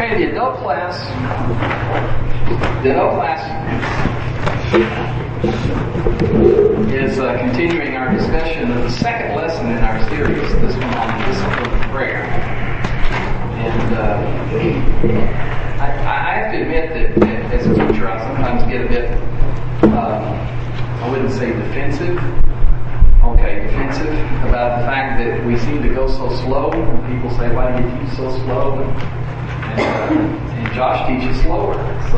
Okay, the adult class is continuing our discussion of the second lesson in our series, this one on discipline of prayer. And I have to admit that as a teacher, I sometimes get a bit, I wouldn't say defensive about the fact that we seem to go so slow. And people say, why do you teach so slow? And Josh teaches slower, so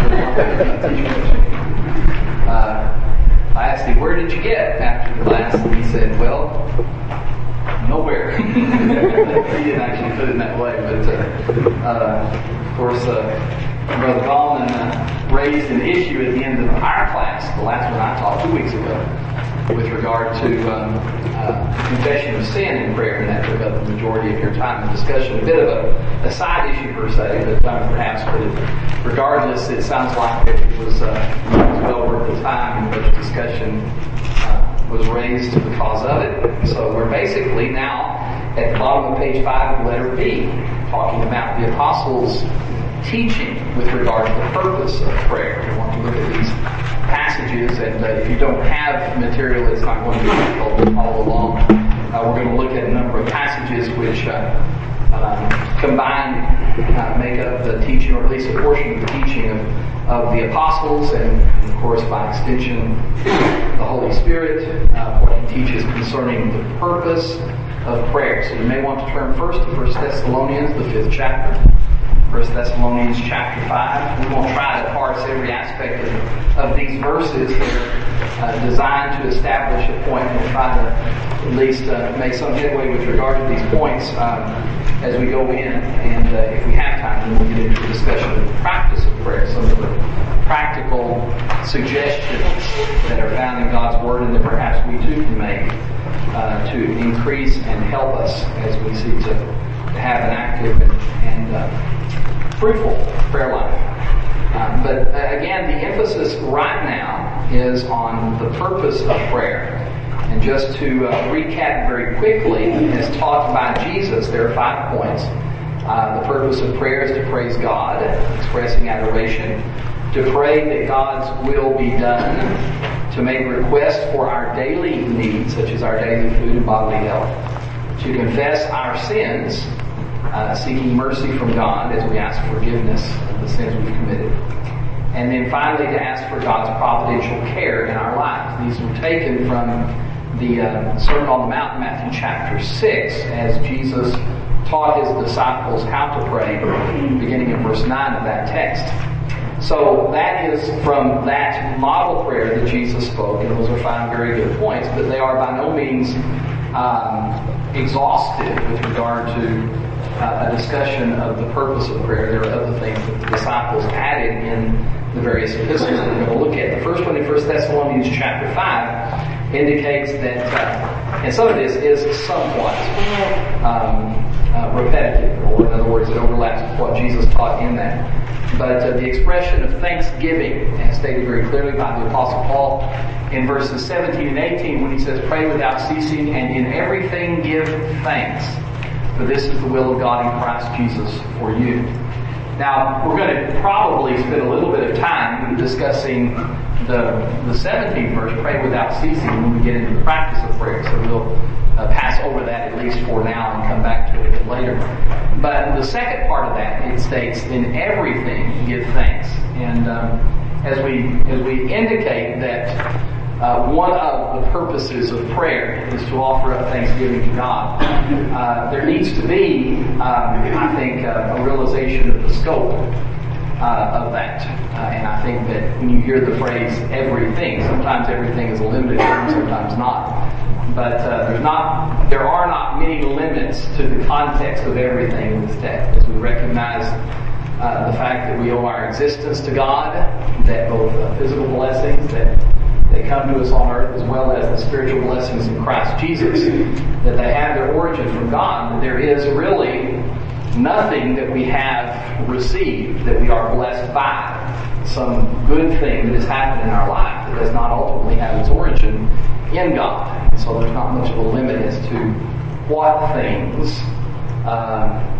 I asked him, where did you get after the class? And he said, well, nowhere. He didn't actually put it in that way, but of course, Brother Ballman raised an issue at the end of our class, the last one I taught 2 weeks ago, with regard to confession of sin in prayer, and that took up the majority of your time in discussion. A bit of a side issue per se, but regardless, it sounds like it was well worth the time in which discussion was raised because of it. So we're basically now at the bottom of page 5 of letter B, talking about the apostles' teaching with regard to the purpose of prayer. We want to look at these passages, and if you don't have material, it's not going to be difficult to follow along. We're going to look at a number of passages which combined make up the teaching, or at least a portion of the teaching of the apostles, and of course by extension the Holy Spirit, what he teaches concerning the purpose of prayer. So you may want to turn first to 1 Thessalonians, the 5th chapter. 1 Thessalonians chapter 5. We won't try to parse every aspect of these verses. They're designed to establish a point. We'll try to at least make some headway with regard to these points as we go in. And if we have time, then we'll get into a discussion of the practice of prayer, some of the practical suggestions that are found in God's Word and that perhaps we too can make to increase and help us as we seek to have an active and fruitful prayer life. But again, the emphasis right now is on the purpose of prayer. And just to recap very quickly, as taught by Jesus, there are 5 points. The purpose of prayer is to praise God, expressing adoration, to pray that God's will be done, to make requests for our daily needs, such as our daily food and bodily health, to confess our sins, seeking mercy from God as we ask forgiveness of the sins we've committed. And then finally to ask for God's providential care in our lives. These were taken from the Sermon on the Mount, Matthew chapter 6, as Jesus taught his disciples how to pray, beginning in verse 9 of that text. So that is from that model prayer that Jesus spoke, and those are 5 very good points, but they are by no means exhaustive with regard to a discussion of the purpose of prayer. There are other things that the disciples added in the various epistles that we're going to look at. The first one in 1 Thessalonians chapter 5 indicates that, and some of this is somewhat repetitive, or in other words, it overlaps with what Jesus taught in that. But the expression of thanksgiving, as stated very clearly by the Apostle Paul in verses 17 and 18, when he says, pray without ceasing, and in everything give thanks, for this is the will of God in Christ Jesus for you. Now, we're going to probably spend a little bit of time discussing the 17th verse, pray without ceasing, when we get into the practice of prayer. So we'll pass over that at least for now and come back to it a bit later. But the second part of that, it states, in everything give thanks. And as we indicate that one of the purposes of prayer is to offer up thanksgiving to God, there needs to be, I think, a realization of the scope of that. And I think that when you hear the phrase everything, sometimes everything is a limited term, sometimes not. But there are not many limits to the context of everything in this text, as we recognize the fact that we owe our existence to God, that both physical blessings that come to us on earth as well as the spiritual blessings in Christ Jesus, that they have their origin from God, that there is really nothing that we have received that we are blessed by, some good thing that has happened in our life that does not ultimately have its origin in God. So there's not much of a limit as to what things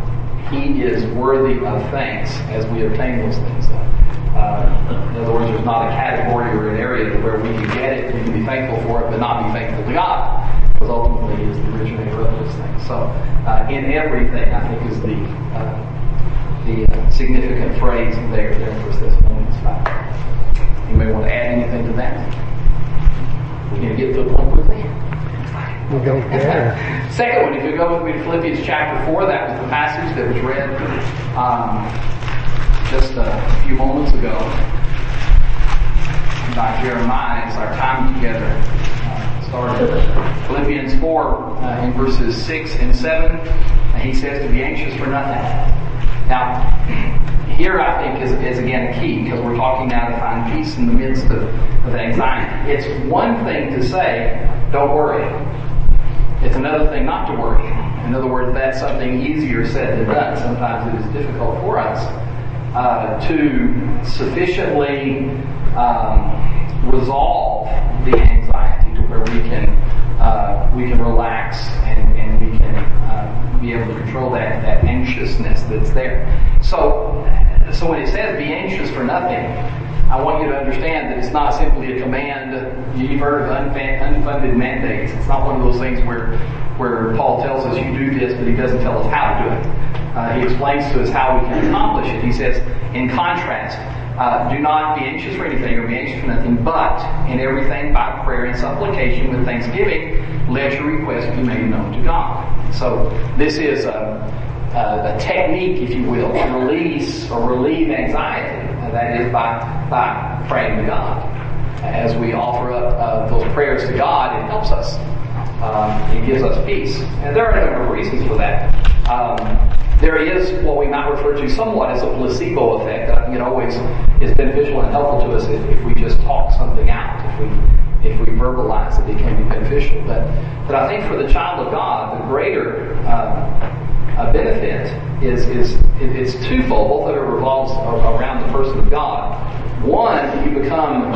He is worthy of thanks as we obtain those things. In other words, there's not a category or an area where we can get it, we can be thankful for it, but not be thankful to God, because ultimately He is the originator of those things. So, in everything, I think is the significant phrase there in 1 Thessalonians 5. You may want to add anything to that. We're going to get to the point quickly. We'll go there. Second one, if you go with me to Philippians chapter 4, that was the passage that was read just a few moments ago by Jeremiah. It's our time together. Started Philippians 4 in verses 6 and 7. And he says to be anxious for nothing. Now, here I think is again a key, because we're talking now to find peace in the midst of anxiety. It's one thing to say, don't worry. It's another thing not to worry. In other words, that's something easier said than done. Sometimes it is difficult for us to sufficiently resolve the anxiety to where we can relax and we can be able to control that anxiousness that's there. So when it says be anxious for nothing, I want you to understand that it's not simply a command. You've heard of unfunded mandates. It's not one of those things where Paul tells us you do this, but he doesn't tell us how to do it. He explains to us how we can accomplish it. He says, in contrast, do not be anxious for anything or be anxious for nothing, but in everything by prayer and supplication with thanksgiving, let your requests be made known to God. So this is a technique, if you will, to release or relieve anxiety. That is by praying to God. As we offer up those prayers to God, it helps us. It gives us peace. And there are a number of reasons for that. There is what we might refer to somewhat as a placebo effect. I think it always is beneficial and helpful to us if we just talk something out, if we verbalize it can be beneficial. But I think for the child of God, the greater benefit is it's twofold. Both of it revolves around the person of God. One, you become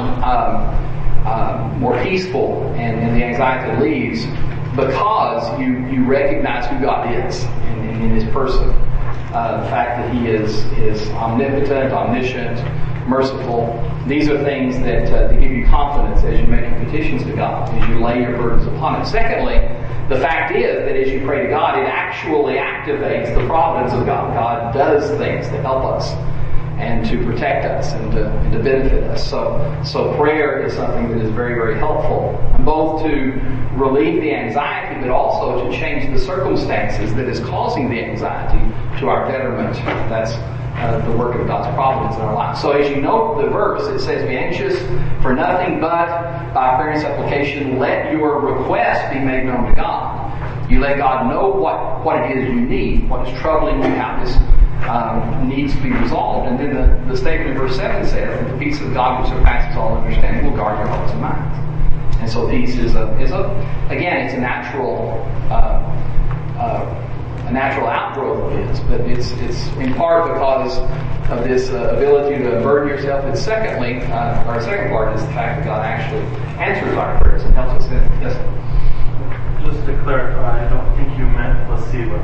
more peaceful and the anxiety leaves because you recognize who God is in His person. The fact that He is omnipotent, omniscient, merciful. These are things that give you confidence as you make your petitions to God, as you lay your burdens upon Him. Secondly, the fact is that as you pray to God, it actually activates the providence of God. God does things to help us and to protect us and to benefit us. So prayer is something that is very, very helpful, both to relieve the anxiety, but also to change the circumstances that is causing the anxiety to our betterment. That's the work of God's providence in our lives. So as you note the verse, it says, be anxious for nothing, but by prayer and supplication, let your request be made known to God. You let God know what it is you need, what is troubling you, how this needs to be resolved. And then the statement in verse 7 says that the peace of God which surpasses all understanding will guard your hearts and minds. And so peace is again, it's a natural outgrowth of this, but it's in part because of this ability to burden yourself. And secondly, our second part is the fact that God actually answers our prayers and helps us in it. Yes? Just to clarify, I don't think you meant placebo.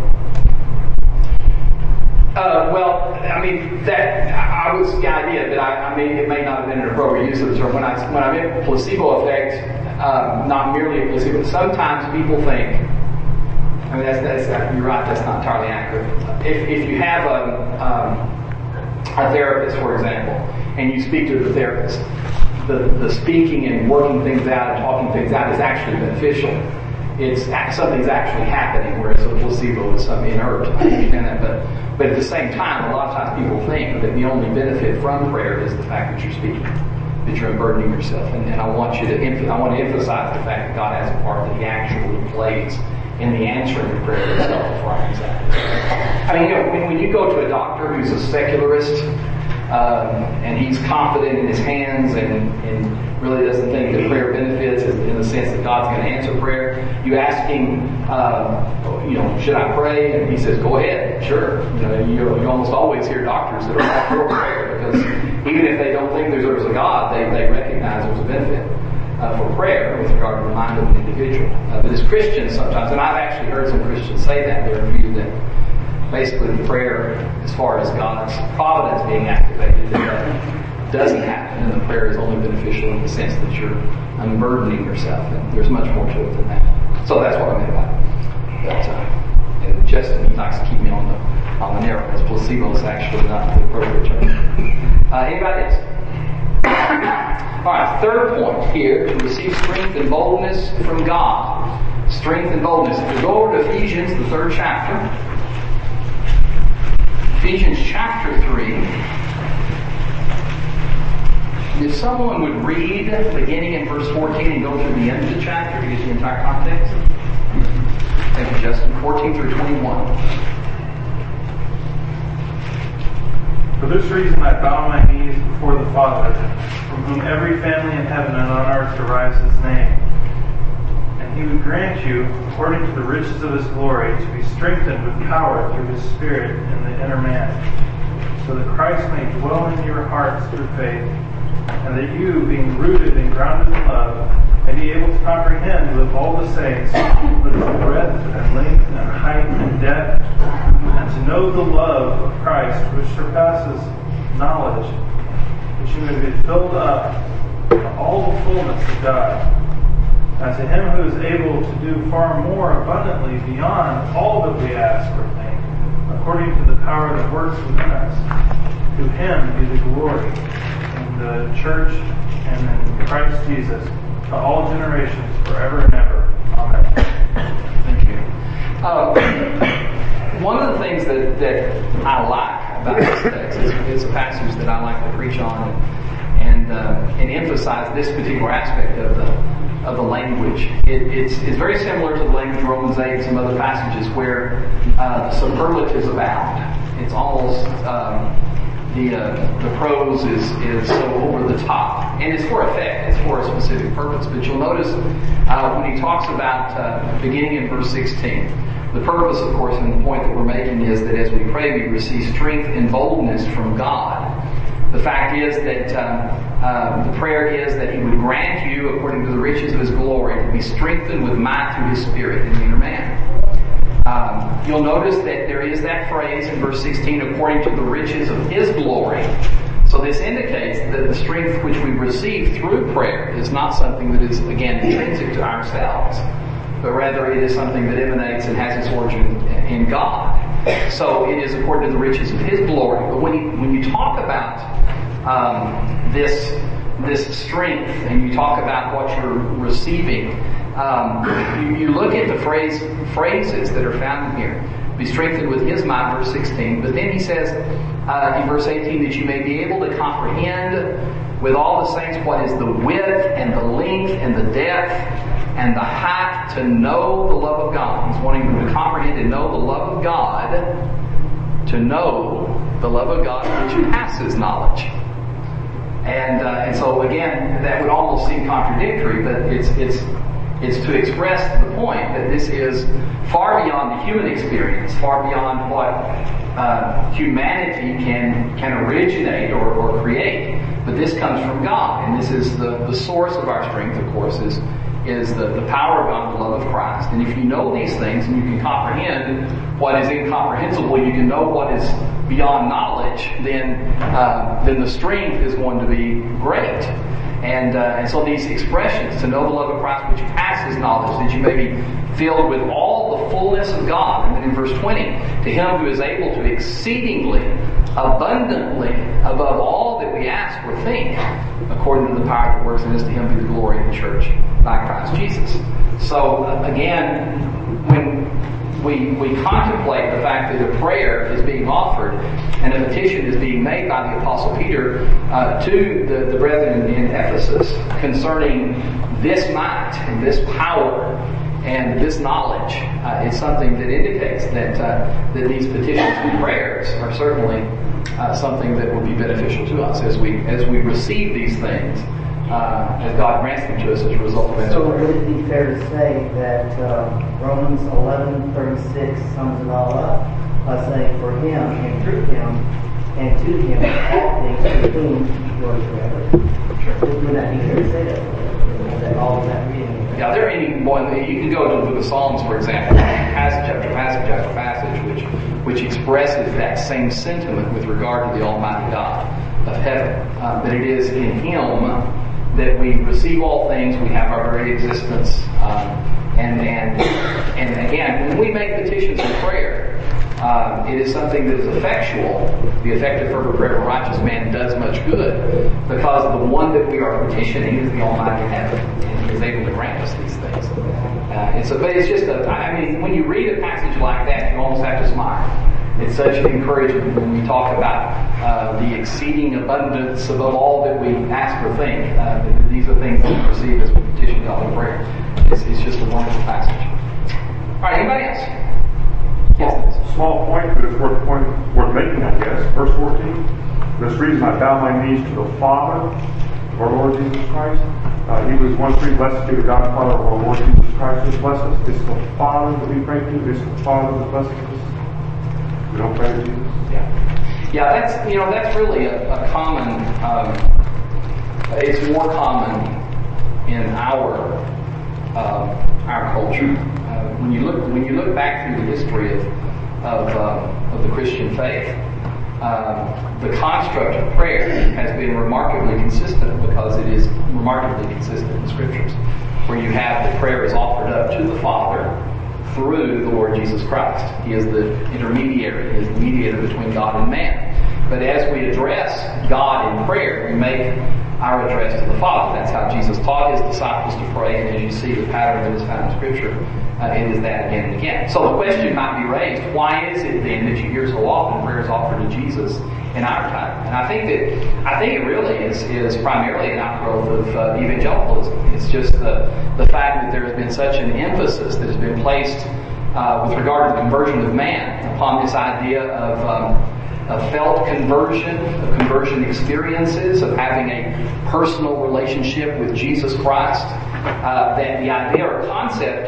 Well, I mean, I was the idea that I mean, it may not have been an appropriate use of the term. When I meant placebo effect, not merely a placebo. Sometimes people think, I mean, that's you're right. That's not entirely accurate. If you have a therapist, for example, and you speak to the therapist, the speaking and working things out and talking things out is actually beneficial. Something's actually happening, whereas a placebo is something inert. I understand that, but at the same time, a lot of times people think that the only benefit from prayer is the fact that you're speaking, that you're unburdening yourself. And I want to emphasize the fact that God has a part that He actually plays in the answering of prayer itself for our anxiety. I mean, when you go to a doctor who's a secularist, and he's confident in his hands and really doesn't think that prayer benefits in the sense that God's going to answer prayer. You ask him, should I pray? And he says, go ahead, sure. You almost always hear doctors that are all for prayer because even if they don't think there's a God, they recognize there's a benefit for prayer with regard to the mind of an individual. But as Christians sometimes, and I've actually heard some Christians say that, they're viewed that basically the prayer, as far as God's providence being activated, doesn't happen, and the prayer is only beneficial in the sense that you're unburdening yourself, and there's much more to it than that. So that's what I meant by it. But Justin, he likes to keep me on the narrow, because placebo is actually not the appropriate term. Anybody else? All right, third point here, to receive strength and boldness from God. Strength and boldness. If we go over to Ephesians, the 3rd chapter, Ephesians chapter 3, if someone would read beginning in verse 14 and go through the end of the chapter to get the entire context. Thank you, Justin. 14 through 21. For this reason I bow my knees before the Father, from whom every family in heaven and on earth derives its name. And He would grant you, according to the riches of His glory, to be strengthened with power through His Spirit in the inner man, so that Christ may dwell in your hearts through faith, and that you, being rooted and grounded in love, may be able to comprehend with all the saints what is the breadth and length and height and depth, and to know the love of Christ which surpasses knowledge, that you may be filled up with all the fullness of God. And to Him who is able to do far more abundantly beyond all that we ask or think, according to the power that works within us, to Him be the glory in the church and in Christ Jesus, to all generations, forever and ever. Amen. Thank you. One of the things that I like about this text is a passage that I like to preach on and emphasize this particular aspect of the language. It's very similar to the language of Romans 8 and some other passages where the superlatives abound. It's almost the prose is so over the top, and it's for effect. It's for a specific purpose. But you'll notice when he talks about beginning in verse 16. The purpose, of course, and the point that we're making is that as we pray, we receive strength and boldness from God. The fact is that the prayer is that He would grant you, according to the riches of His glory, to be strengthened with might through His Spirit in the inner man. You'll notice that there is that phrase in verse 16, according to the riches of His glory. So this indicates that the strength which we receive through prayer is not something that is, again, intrinsic to ourselves, but rather it is something that emanates and has its origin in God. So it is according to the riches of His glory. But when you talk about this strength and you talk about what you're receiving, you look at the phrases that are found in here. Be strengthened with His might, verse 16. But then he says in verse 18 that you may be able to comprehend with all the saints what is the width and the length and the depth and the height, to know the love of God. He's wanting them to comprehend and know the love of God, to know the love of God which passes knowledge. And so again, that would almost seem contradictory, but it's to express the point that this is far beyond the human experience, far beyond what humanity can originate or create. But this comes from God, and this is the source of our strength, of course, is the power of God, the love of Christ. And if you know these things and you can comprehend what is incomprehensible, you can know what is beyond knowledge, then the strength is going to be great. And so these expressions, to know the love of Christ which passes knowledge, that you may be filled with all the fullness of God. And then in verse 20, to Him who is able to exceedingly, abundantly, above all that we ask or think, according to the power that works in us, to Him be the glory in the church by Christ Jesus. So again, when we contemplate the fact that a prayer is being offered and a petition is being made by the Apostle Peter to the brethren in Ephesus concerning this might and this power and this knowledge, it's something that indicates that these petitions and prayers are certainly something that will be beneficial to us as we receive these things, as God grants them to us as a result of that. So would it be fair to say that Romans 11:36 sums it all up by saying, for Him and through Him and to Him all things, to whom He glory forever? Sure. Would that be fair to say that? That all of that reading? Yeah, there are any one. You can go to the book of Psalms, for example, passage after passage after passage, which which expresses that same sentiment with regard to the Almighty God of heaven. That it is in Him that we receive all things, we have our very existence. And again, when we make petitions in prayer, it is something that is effectual. The effective fervent prayer of a righteous man does much good, because the one that we are petitioning is the Almighty heaven, and He is able to grant us these things. But it's just when you read a passage like that, you almost have to smile. It's such an encouragement when we talk about the exceeding abundance above all that we ask or think. These are things that we receive as we petition God in prayer. It's just a wonderful passage. All right, anybody else? Yes. Small point, but it's worth making, I guess. Verse 14. This reason I bow my knees to the Father of our Lord Jesus Christ. Hebrews 1:3. Blessed be the God and Father of our Lord Jesus Christ, who bless us. It's the Father that we pray to. It's the Father that blesses us. We don't pray to Jesus. Yeah, that's really a common. It's more common in our culture. When you look back through the history of the Christian faith, the construct of prayer has been remarkably consistent, because it is remarkably consistent in the Scriptures, where you have the prayer is offered up to the Father through the Lord Jesus Christ. He is the intermediary. He is the mediator between God and man. But as we address God in prayer, we make our address to the Father. That's how Jesus taught His disciples to pray, and as you see the pattern that is found in Scripture, it is that again and again. So the question might be raised, why is it then that you hear so often prayer is offered to Jesus in our time? And I think it really is primarily an outgrowth of evangelicalism. It's just the fact that there has been such an emphasis that has been placed with regard to the conversion of man upon this idea of felt conversion, of conversion experiences, of having a personal relationship with Jesus Christ. That the idea or concept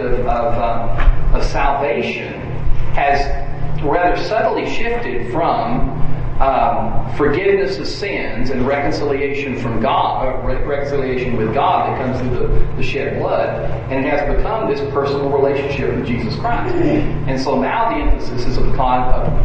of salvation has rather subtly shifted from forgiveness of sins and reconciliation from God, reconciliation with God that comes through the shed blood, and it has become this personal relationship with Jesus Christ. And so now the emphasis is upon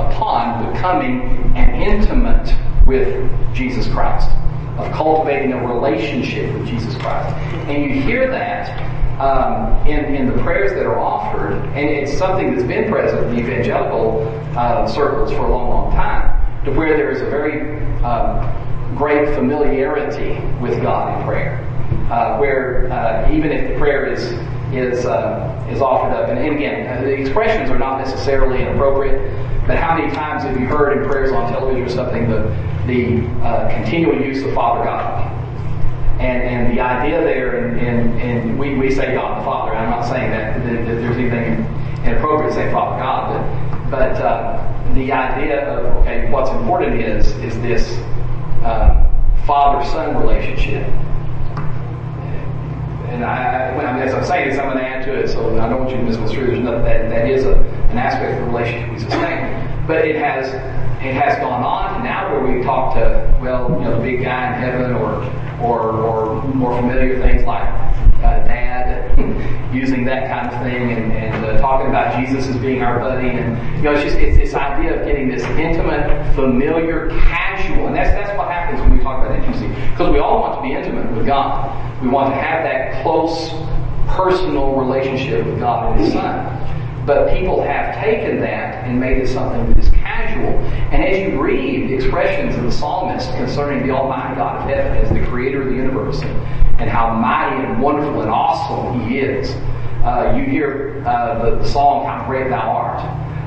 becoming an intimate with Jesus Christ, of cultivating a relationship with Jesus Christ. And you hear that in the prayers that are offered, and it's something that's been present in the evangelical circles for a long, long time, to where there is a very great familiarity with God in prayer, where even if the prayer is offered up, and again, the expressions are not necessarily inappropriate, but how many times have you heard in prayers on television or something the continual use of Father God? And the idea there, and we say God the Father, and I'm not saying that there's anything inappropriate to say Father God, but the idea of, okay, what's important is this father-son relationship. And as I'm saying this, I'm going to add to it, so I don't want you to misconstrue. There's nothing that is an aspect of the relationship we sustain. But it has gone on to now where we talk to, the big guy in heaven, or more familiar things like dad, using that kind of thing, and talking about Jesus as being our buddy, and it's this idea of getting this intimate, familiar, casual, and that's what happens when we talk about intimacy, because we all want to be intimate with God. We want to have that close, personal relationship with God and His Son. But people have taken that and made it something that is casual. And as you read the expressions of the psalmist concerning the Almighty God of heaven as the creator of the universe, and how mighty and wonderful and awesome He is, you hear the song, How Great Thou Art,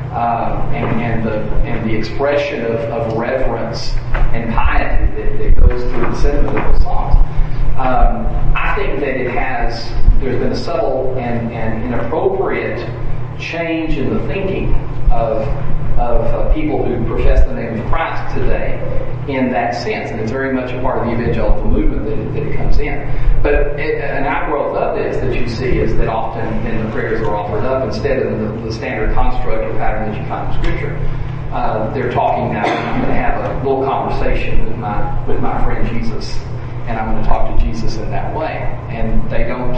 and the expression of reverence and piety that goes through the sentiment of the songs. I think that there's been a subtle and inappropriate change in the thinking of people who profess the name of Christ today in that sense, and it's very much a part of the evangelical movement that it comes in. But an outgrowth of this that you see is that often then the prayers are offered up instead of the standard construct or pattern that you find in Scripture. They're talking now, I'm going to have a little conversation with my friend Jesus, and I'm going to talk to Jesus in that way. And they don't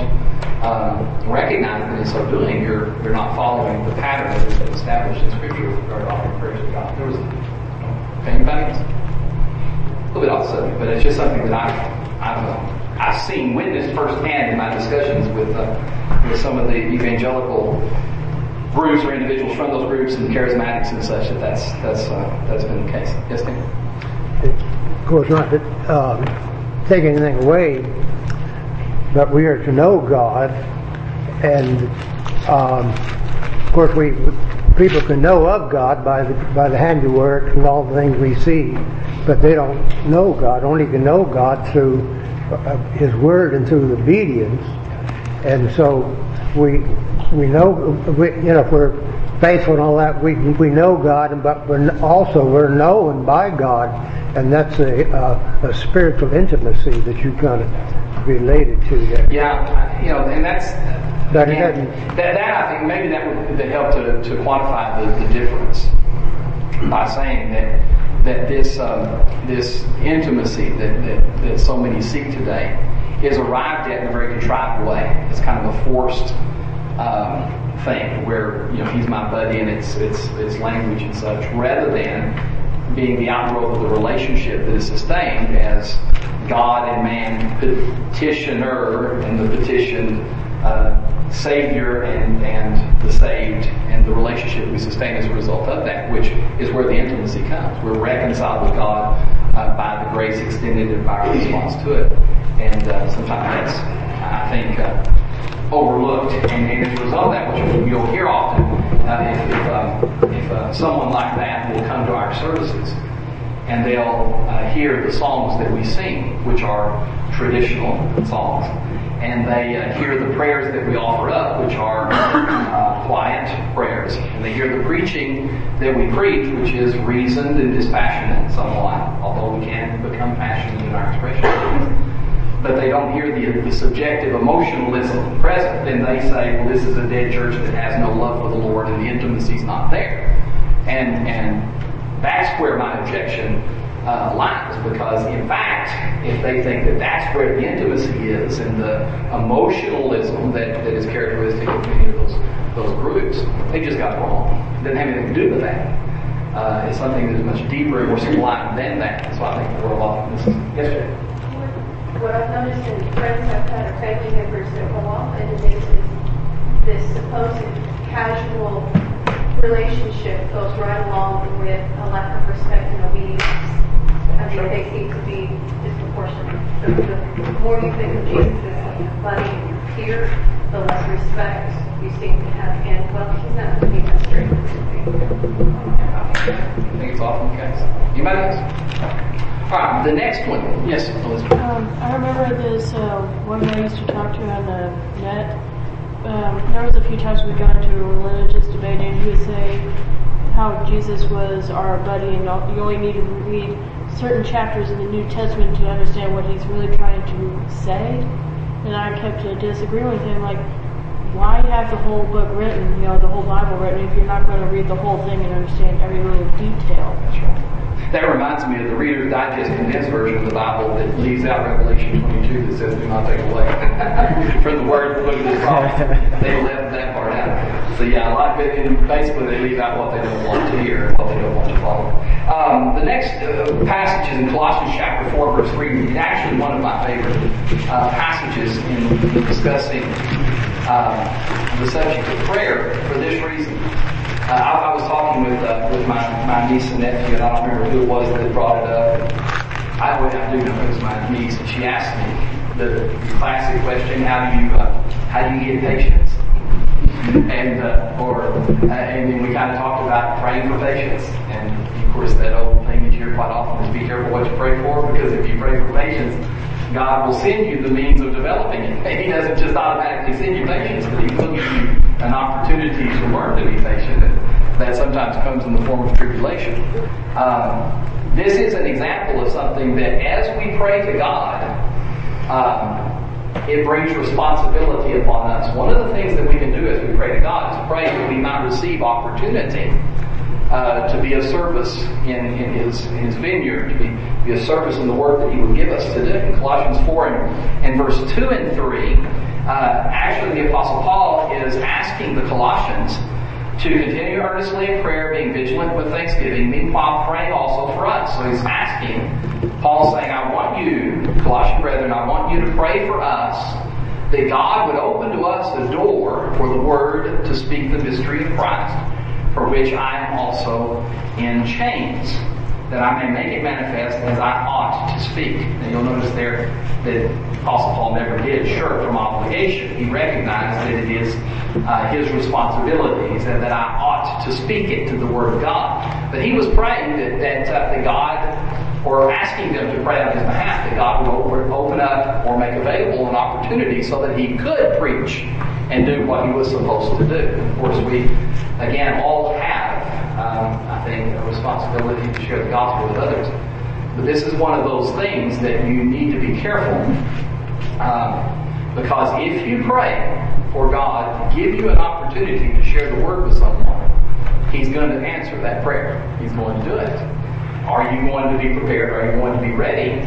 recognize that in so doing, you're not following the pattern that has been established in Scripture with regard to offering prayers to God. There was, anybody else? A little bit off the subject, but it's just something that I've seen, witnessed firsthand in my discussions with some of the evangelical groups or individuals from those groups and charismatics and such. That's been the case. Yes, Dan? Of course, not to take anything away, but we are to know God, and of course, people can know of God by the handiwork and all the things we see, but they don't know God. Only can know God through His Word and through obedience, and so we know, if we're faithful and all that, we know God, but we're known by God, and that's a spiritual intimacy that you've got to related to there. Yeah, and that's that I think maybe that would help to quantify the difference by saying that this intimacy that so many seek today is arrived at in a very contrived way. It's kind of a forced thing where he's my buddy and it's language and such, rather than being the outgrowth of the relationship that is sustained as God and man petitioner and the petitioned Savior and the saved, and the relationship we sustain as a result of that, which is where the intimacy comes. We're reconciled with God by the grace extended and by our response to it. And sometimes that's, I think, overlooked. And as a result of that, which you'll hear often, if someone like that will come to our services and they'll hear the songs that we sing, which are traditional songs, and they hear the prayers that we offer up, which are quiet prayers, and they hear the preaching that we preach, which is reasoned and dispassionate somewhat, although we can become passionate in our expression. But they don't hear the subjective emotionalism present, then they say, well, this is a dead church that has no love for the Lord and the intimacy's not there. And that's where my objection lies, because in fact, if they think that that's where the intimacy is and the emotionalism that is characteristic of many of those groups, they just got it wrong. It doesn't have anything to do with that. It's something that's much deeper and more sublime than that. So I think the world often misses. Yes, Jay? What I've noticed in friends I've had or family members that go off into this supposed casual relationship goes right along with a lack of respect and obedience. I mean, they seem to be disproportionate. The more you think of Jesus as a buddy here, the less respect you seem to have. And, well, he's not going to be that straight. I think it's often the case. Anybody else? All right, the next one. Yes, Elizabeth. I remember this one guy I used to talk to on the net. There was a few times we'd gone to a religious debate, and he would say how Jesus was our buddy, and you only need to read certain chapters in the New Testament to understand what he's really trying to say. And I kept disagreeing with him, like, why have the whole book written, the whole Bible written, if you're not going to read the whole thing and understand every little detail? That's right. That reminds me of the Reader's Digest condensed version of the Bible that leaves out Revelation 22 that says, do not take away from the word of this prophet. They left that part out. So yeah, a lot of it, and basically they leave out what they don't want to hear and what they don't want to follow. The next passage is in Colossians chapter 4, verse 3. It's actually one of my favorite passages in discussing the subject of prayer for this reason. I was talking with my niece and nephew, and I don't remember who it was that brought it up. I do know it was my niece, and she asked me the classic question: How do you get patience? And then we kind of talked about praying for patience, and of course that old thing that you hear quite often is be careful what you pray for, because if you pray for patience, God will send you the means of developing it. He doesn't just automatically send you patience, but He will give you an opportunity to learn to be patient. And that sometimes comes in the form of tribulation. This is an example of something that as we pray to God, it brings responsibility upon us. One of the things that we can do as we pray to God is pray that we might receive opportunity to be of service in His vineyard, to be of service in the work that He would give us to do. In Colossians 4 and verse 2 and 3, Actually, the Apostle Paul is asking the Colossians to continue earnestly in prayer, being vigilant with thanksgiving, meanwhile praying also for us. So he's asking, Paul's saying, I want you, Colossian brethren, I want you to pray for us, that God would open to us the door for the Word to speak the mystery of Christ, for which I am also in chains, that I may make it manifest as I ought to speak. And you'll notice there that Apostle Paul never did shirk from obligation. He recognized that it is his responsibilities and that I ought to speak it to the Word of God. But he was praying that God, or asking them to pray on his behalf, that God would open up or make available an opportunity so that he could preach and do what he was supposed to do. Of course, we, again, all have, I think, a responsibility to share the gospel with others. But this is one of those things that you need to be careful. Because if you pray for God to give you an opportunity to share the word with someone, he's going to answer that prayer. He's going to do it. Are you going to be prepared? Are you going to be ready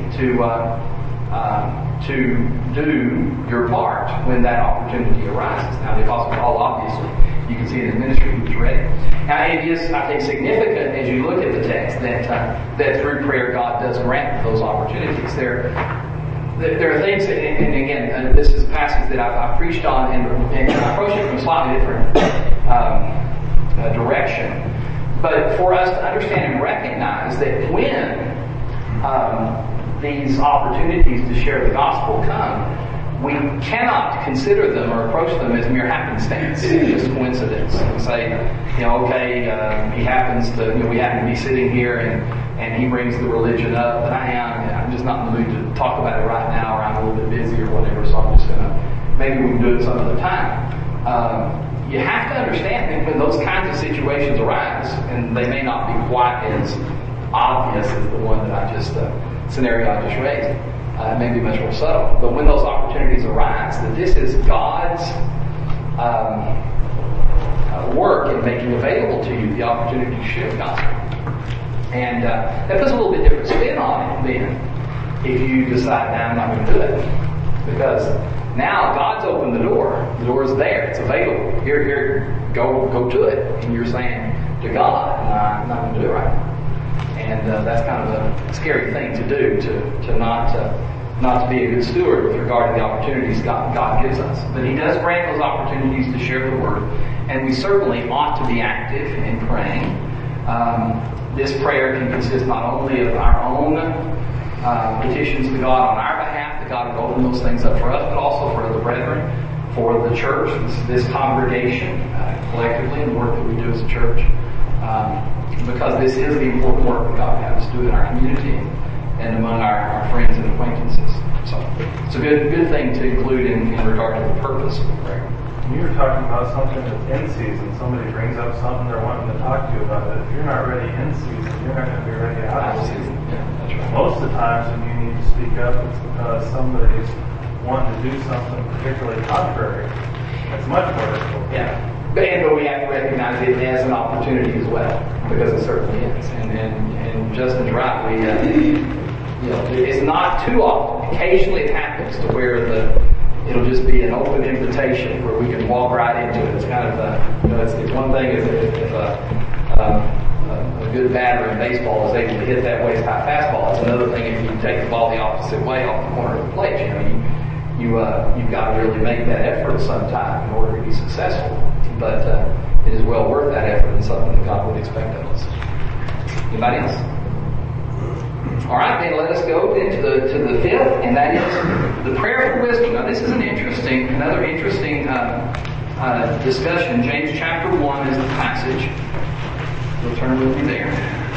to do your part when that opportunity arises? Now, the Apostle Paul, obviously, you can see in his ministry, he was ready. Now, it is, I think, significant as you look at the text that through prayer God does grant those opportunities. There are things, and again, this is a passage that I've preached on, and I approach it from a slightly different direction. But for us to understand and recognize that when these opportunities to share the gospel come, we cannot consider them or approach them as mere happenstance. It's just coincidence. And say, okay, he happens to, we happen to be sitting here and he brings the religion up, but I'm just not in the mood to talk about it right now, or I'm a little bit busy or whatever, so I'm just going to, maybe we can do it some other time. You have to understand that when those kinds of situations arise, and they may not be quite as obvious as the one that scenario I just raised, it may be much more subtle, but when those opportunities arise, that this is God's work in making available to you the opportunity to share the gospel. And that puts a little bit different spin on it then, if you decide, I'm not going to do it. Because now God's opened the door. The door is there. It's available. Here, go to it. And you're saying to God, I'm not going to do it right now. And that's kind of a scary thing to do, to not to be a good steward with regard to the opportunities God gives us. But He does grant those opportunities to share the Word, and we certainly ought to be active in praying. This prayer can consist not only of our own petitions to God on our behalf, that God would open those things up for us, but also for the brethren, for the church, this congregation, collectively, and the work that we do as a church. Because this is the important work that God has us do in our community and among our friends and acquaintances. So it's a good thing to include in regard to the purpose of the prayer. You were talking about something that's in season. Somebody brings up something they're wanting to talk to you about. It. If you're not ready in season, you're not going to be ready out of season. Yeah, that's right. Most of the times when you need to speak up, it's because somebody's wanting to do something particularly contrary. It's much more difficult. Yeah. But we have to recognize it as an opportunity as well, because it certainly is. And Justin's right. It's not too often. Occasionally it happens to where it'll just be an open invitation where we can walk right into it. It's kind of it's one thing if a good batter in baseball is able to hit that waist high fastball. It's another thing if you take the ball the opposite way off the corner of the plate. You've got to really make that effort sometime in order to be successful. But it is well worth that effort and something that God would expect of us. Anybody else? All right, then let us go into the fifth, and that is the prayer for wisdom. Now, this is another interesting discussion. James chapter 1 is the passage. You'll turn with me there,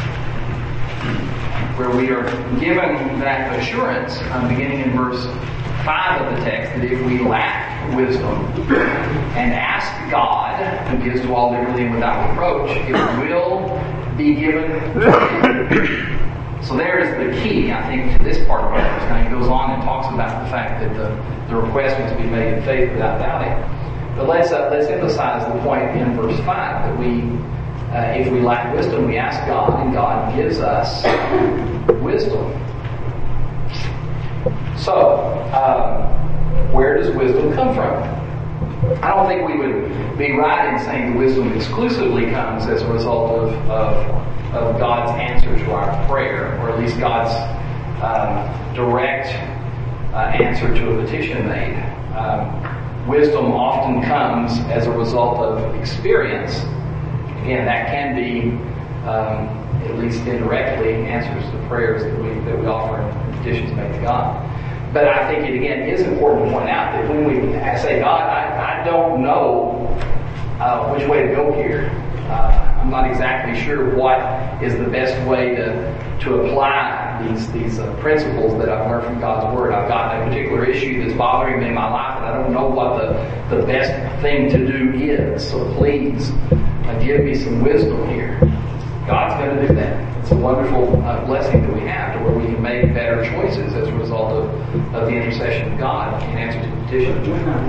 where we are given that assurance, beginning in verse 5 of the text, that if we lack wisdom and ask God, who gives to all liberally and without reproach, it will be given. So there is the key, I think, to this part of our verse. Now he goes on and talks about the fact that the request must be made in faith without doubting. But let's emphasize the point in verse 5 that if we lack wisdom, we ask God, and God gives us wisdom. So where does wisdom come from? I don't think we would be right in saying the wisdom exclusively comes as a result of God's answer to our prayer, or at least God's direct answer to a petition made. Wisdom often comes as a result of experience. Again, that can be, at least indirectly, answers to prayers that we offer and petitions made to God. But I think it, again, is important to point out that when we say, God, I don't know which way to go here. I'm not exactly sure what is the best way to apply these principles that I've learned from God's Word. I've got a particular issue that's bothering me in my life, and I don't know what the best thing to do is. So please, give me some wisdom here. God's going to do that. It's a wonderful blessing that we have, to where we can make better choices as a result of the intercession of God in answer to petitions.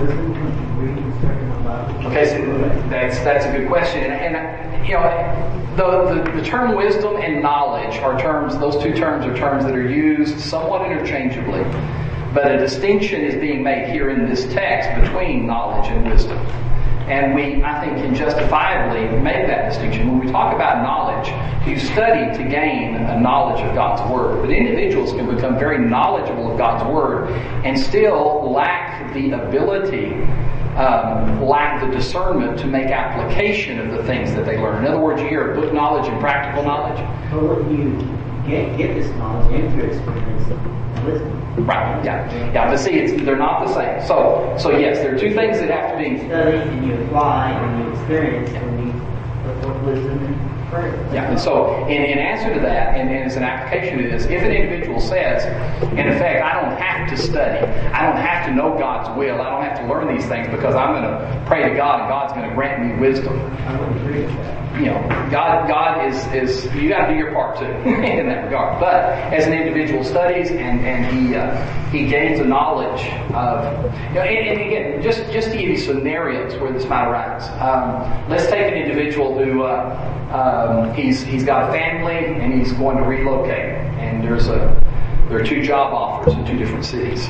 Okay, so that's a good question, and you know, the term wisdom and knowledge are terms. Those two terms are terms that are used somewhat interchangeably, but a distinction is being made here in this text between knowledge and wisdom. And we, I think, can justifiably make that distinction. When we talk about knowledge, you study to gain a knowledge of God's Word. But individuals can become very knowledgeable of God's Word and still lack the ability, lack the discernment to make application of the things that they learn. In other words, you hear book knowledge and practical knowledge. But when you get this knowledge into experience, wisdom. Right, yeah. But see, they're not the same. So yes, there are two things that have to be study and you apply and you experience and you put wisdom and prayer. Yeah, and so in answer to that, and as an application to this, if an individual says, in effect, I don't have to study, I don't have to know God's will, I don't have to learn these things because I'm going to pray to God and God's going to grant me wisdom. I would agree with that. You know, God is you got to do your part too in that regard. But as an individual studies and he gains a knowledge of, you know, and again, just to give you scenarios where this might arise. Let's take an individual who he's got a family and he's going to relocate, and there are two job offers in two different cities.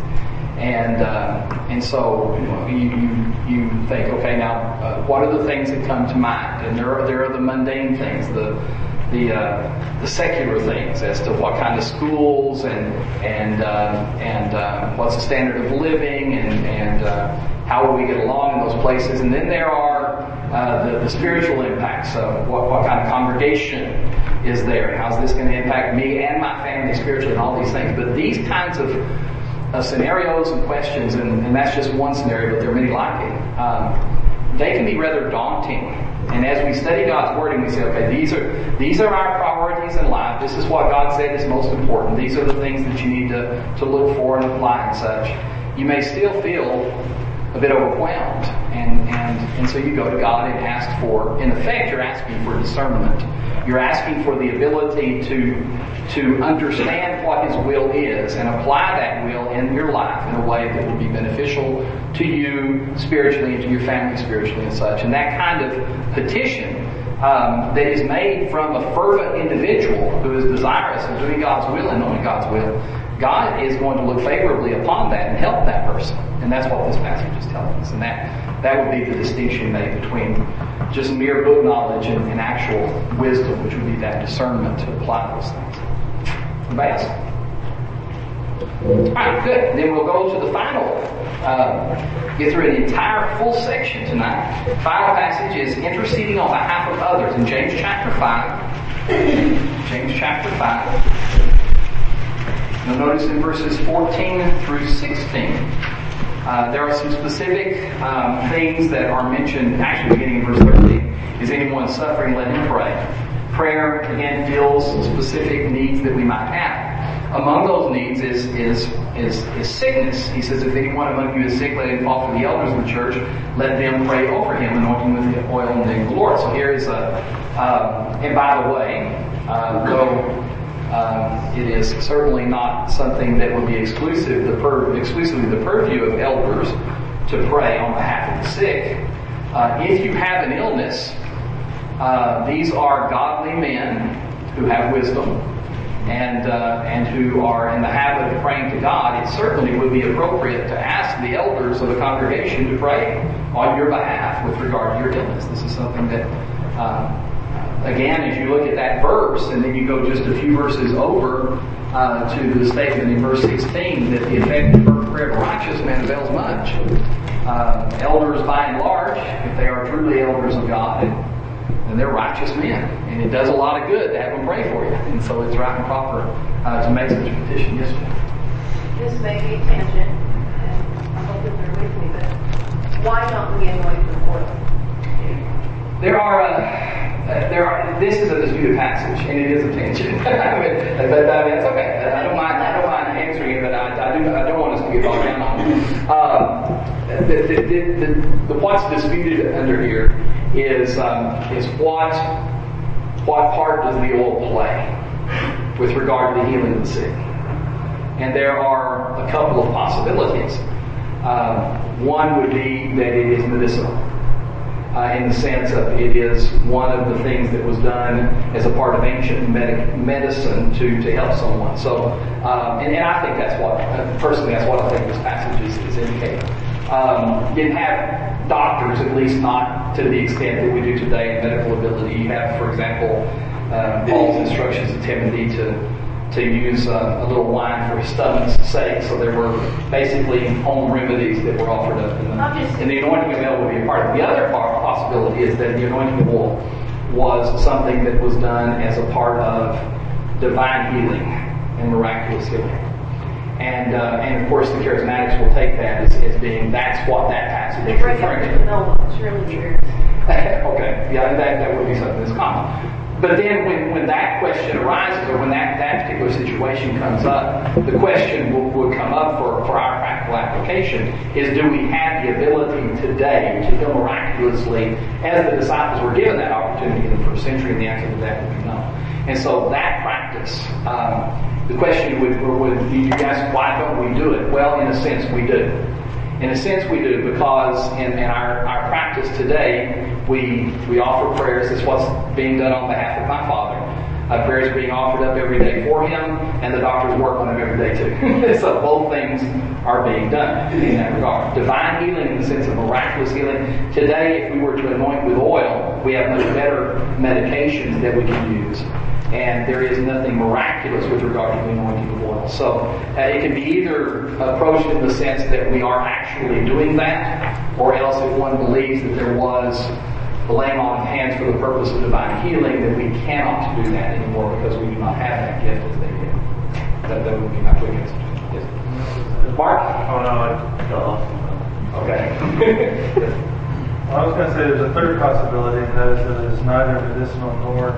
And so you think, okay, now what are the things that come to mind? And there are the mundane things, the secular things as to what kind of schools and what's the standard of living and how will we get along in those places. And then there are the spiritual impacts of what kind of congregation is there, how's this going to impact me and my family spiritually, and all these things. But these kinds of scenarios and questions, and that's just one scenario, but there are many like it. They can be rather daunting. And as we study God's Word and we say, okay, these are our priorities in life. This is what God said is most important. These are the things that you need to look for and apply and such. You may still feel a bit overwhelmed, and so you go to God and ask for, in effect, you're asking for discernment. You're asking for the ability to understand what His will is and apply that will in your life in a way that will be beneficial to you spiritually and to your family spiritually and such. And that kind of petition that is made from a fervent individual who is desirous of doing God's will and knowing God's will, God is going to look favorably upon that and help that person. And that's what this passage is telling us. And that would be the distinction made between just mere book knowledge and actual wisdom, which would be that discernment to apply those things. Anybody else? Alright, good. Then we'll go to the final, get through the entire full section tonight. The final passage is interceding on behalf of others in James chapter 5. James chapter 5. You'll notice in verses 14 through 16, there are some specific things that are mentioned, actually beginning in verse 13. Is anyone suffering? Let him pray. Prayer, again, fills specific needs that we might have. Among those needs is sickness. He says, if anyone among you is sick, let him call for the elders of the church. Let them pray over him, anointing with the oil in the name of the Lord. So here is and by the way, though it is certainly not something that would be exclusively the purview of elders to pray on behalf of the sick. If you have an illness, these are godly men who have wisdom, and who are in the habit of praying to God, it certainly would be appropriate to ask the elders of the congregation to pray on your behalf with regard to your illness. This is something that, again, as you look at that verse, and then you go just a few verses over to the statement in verse 16, that the effective prayer of a righteous man avails much. Elders, by and large, if they are truly elders of God, and they're righteous men, and it does a lot of good to have them pray for you, and so it's right and proper to make such a petition. Yes, ma'am. This may be a tangent, and I hope that they're with me, but why don't we anoint with oil? There are. This is a disputed passage, and it is a tangent. But that's okay. I don't mind answering it, but I don't want us to get bogged down on it. The what's disputed under here is what part does the oil play with regard to the healing of the sick? And there are a couple of possibilities. One would be that it is medicinal, in the sense of it is one of the things that was done as a part of ancient medicine to help someone. So, and I think that's what, personally, that's what I think this passage is indicating. You didn't have doctors, at least not to the extent that we do today in medical ability. You have, for example, Paul's instructions to Timothy to use a little wine for his stomach's sake. So there were basically home remedies that were offered up, and the anointing of oil would be a part of it. The other possibility is that the anointing of oil was something that was done as a part of divine healing and miraculous healing. And of course the charismatics will take that as being that's what that passage is referring to. No, it's really weird. Okay, yeah, that would be something that's common. But then when that question arises, or when that particular situation comes up, the question would come up for our practical application is, do we have the ability today to heal miraculously as the disciples were given that opportunity in the first century? And the answer to that would be no. And so that practice, the question would be, you ask, why don't we do it? Well, in a sense, we do. In a sense, we do, because in our practice today, we offer prayers. That's what's being done on behalf of my father. Prayers being offered up every day for him, and the doctors work on him every day too. So both things are being done in that regard. Divine healing in the sense of miraculous healing. Today, if we were to anoint with oil, we have much better medications that we can use. And there is nothing miraculous with regard to the anointing of oil. So it can be either approached in the sense that we are actually doing that, or else if one believes that there was the laying on of hands for the purpose of divine healing, that we cannot do that anymore because we do not have that gift as they did. That would be my quick answer. Yes. Mark? Oh no, Okay. Well, I was going to say there's a third possibility, and that is that it is neither medicinal nor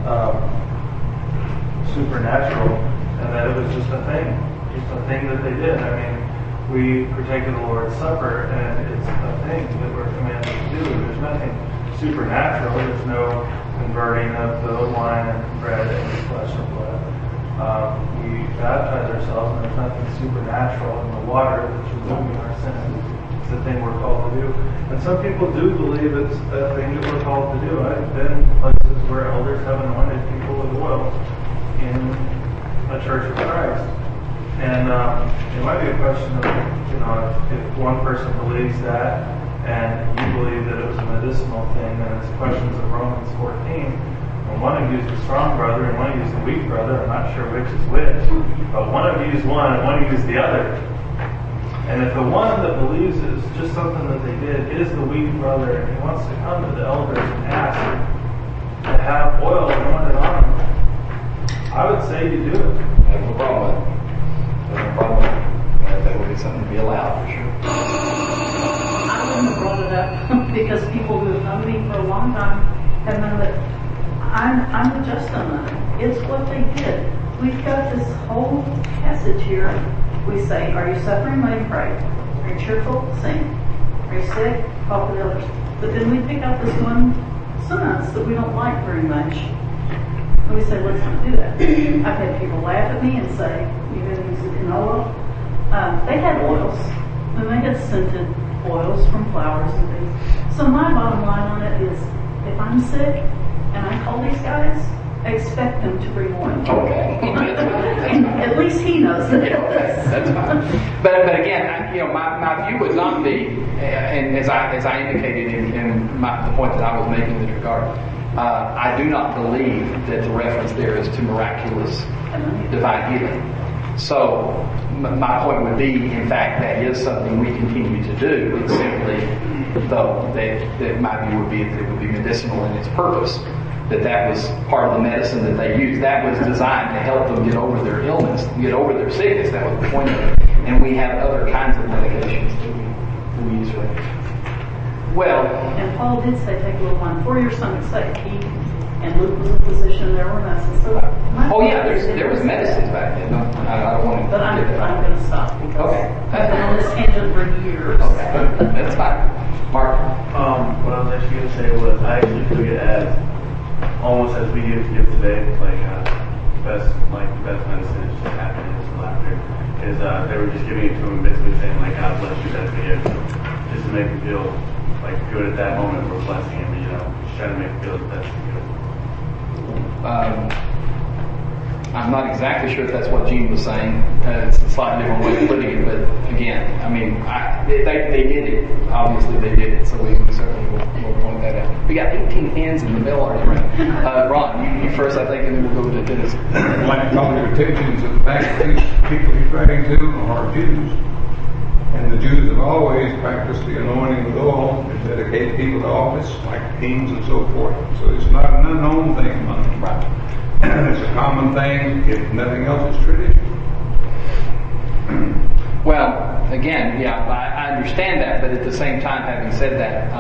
supernatural, and that it was just a thing that they did. I mean, we partake of the Lord's Supper, and it's a thing that we're commanded to do. There's nothing supernatural. There's no converting of the wine and bread into flesh and blood. We baptize ourselves, and there's nothing supernatural in the water that's removing our sins. It's the thing we're called to do. And some people do believe it's a thing that we're called to do. I've been in places where elders have anointed people with oil in a Church of Christ. And it might be a question of, if one person believes that and you believe that it was a medicinal thing, then it's questions of Romans 14. And one of you is the strong brother and one of you is the weak brother. I'm not sure which is which. But one of you is one and one of you is the other. And if the one that believes it's just something that they did is the weak brother, and he wants to come to the elders and ask to have oil anointed on him, I would say you do it. I have no problem with it. I have no problem with it. That would be something to be allowed for sure. I wouldn't have brought it up because people who have known me for a long time have known that I'm the just on that. It's what they did. We've got this whole passage here. We say, are you suffering? Let him pray. Are you cheerful? Sing. Are you sick? Call for the others. But then we pick out this one sentence that we don't like very much. And we say, let's not do that. I've had people laugh at me and say, you're going to use the canola. They had oils. And they had scented oils from flowers and things. So my bottom line on it is, if I'm sick and I call these guys, expect them to bring oil. Okay. least he knows that. That's fine. But again, my view would not be, and as I indicated in the point that I was making in this regard, I do not believe that the reference there is to miraculous divine healing. So my point would be, in fact, that is something we continue to do. It's simply, though, that my view would be that it would be medicinal in its purpose. That was part of the medicine that they used. That was designed to help them get over their illness, get over their sickness. That was the point of it. And we have other kinds of medications that we use for that. Well, and Paul did say, take a little wine for your stomach's sake. And Luke was a physician, there were medicines. So there was medicines back then. No, I don't want to. But I'm going to stop because I've been on this tangent for years. Okay, that's fine. Mark. What I was actually going to say was I actually took it as almost as we give today, like the best medicine is just happiness and laughter. Is they were just giving it to him, basically saying like, God bless you, that's the gift, just to make him feel like good at that moment. We're blessing him, just trying to make him feel that that's the gift. I'm not exactly sure if that's what Gene was saying. It's a slightly different way of putting it, but again, I mean, they did it. Obviously, they did it, so we certainly will point that out. We got 18 hands in the bell already, right? Ron, you first, I think, and then we'll go to Dennis. I'd like to call your attention to the fact that these people he's writing to are Jews. And the Jews have always practiced the anointing with oil and dedicate people to office, like kings and so forth. So it's not an unknown thing among them. Right? It's a common thing, if nothing else, it's tradition. Well, again, yeah, I understand that, but at the same time, having said that,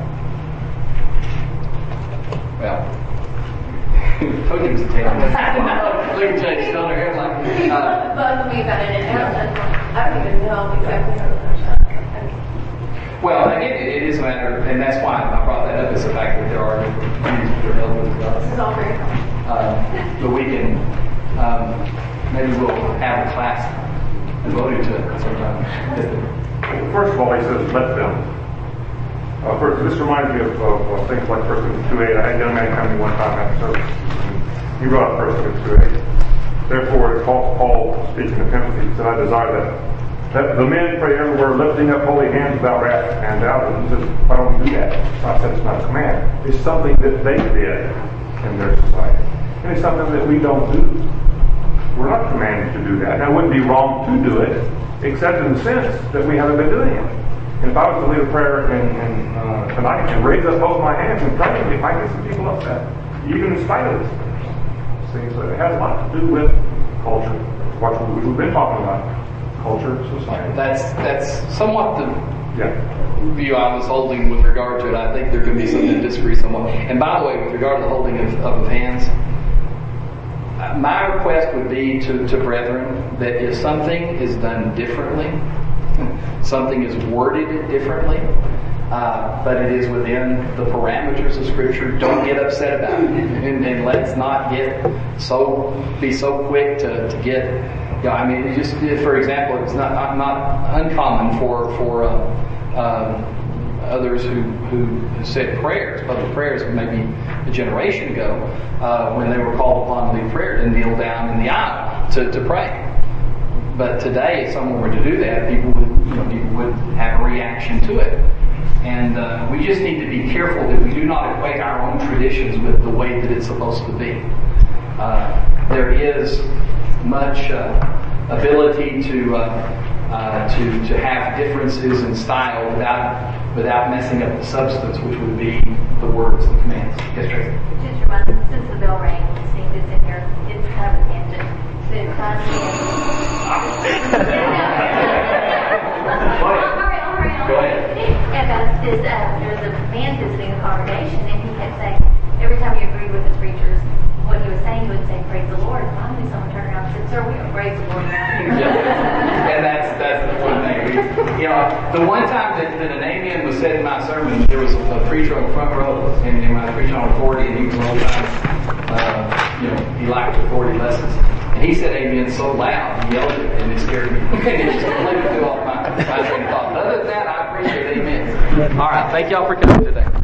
told you it was a tale. Look at Judge Stoner here, like. Bug me about it, and I don't even know exactly how to understand. Well, again, it is a matter, and that's why I brought that up, is the fact that there are different views that are held with God. This is all very common. But we can, maybe we'll have a class devoted to it sometime. First of all, he says, let them. First, this reminds me of things like 1 Timothy 2:8. I had a young man come to me one time after service. He brought up 1 Timothy 2:8. Therefore, Paul speaking to Timothy, said, I desire that the men pray everywhere, lifting up holy hands without wrath and doubt. He says, why don't we do that? I said it's not a command. It's something that they did in their society. And it's something that we don't do. We're not commanded to do that. Now, it wouldn't be wrong to do it, except in the sense that we haven't been doing it. And if I was to lead a prayer tonight and raise up both my hands and pray, it might get some people upset, even in spite of this. See, so it has a lot to do with culture, what we've been talking about, culture, society. That's somewhat the view I was holding with regard to it. I think there could be some that disagree somewhat. And by the way, with regard to the holding of hands, my request would be to brethren that if something is done differently, something is worded differently, but it is within the parameters of Scripture, don't get upset about it. And let's not be so quick to get, I mean, just for example, it's not uncommon for others who said prayers, public prayers, maybe a generation ago, when they were called upon to lead prayer, to kneel down in the aisle to pray. But today, if someone were to do that, people would have a reaction to it. And we just need to be careful that we do not equate our own traditions with the way that it's supposed to be. There is much ability to have differences in style without messing up the substance, which would be the words, the commands. Yes, Tracy. Just remind me, since the bell rang, seeing this in here, it's kind of a tangent. So it reminds me Go ahead. There was a man visiting the congregation, and he kept saying, every time he agreed with the preachers, what he was saying, he would say, praise the Lord. And finally, someone turned around and said, sir, we don't praise the Lord around here. Yeah. And that's the one thing. The one time that an amen was said in my sermon, there was a preacher on the front row, and when I was preaching on authority, and he was all the time, he liked authority lessons. And he said amen so loud, he yelled it, and it scared me. It just completely threw off my train of thought. But other than that, I appreciate amen. All right, thank y'all for coming today.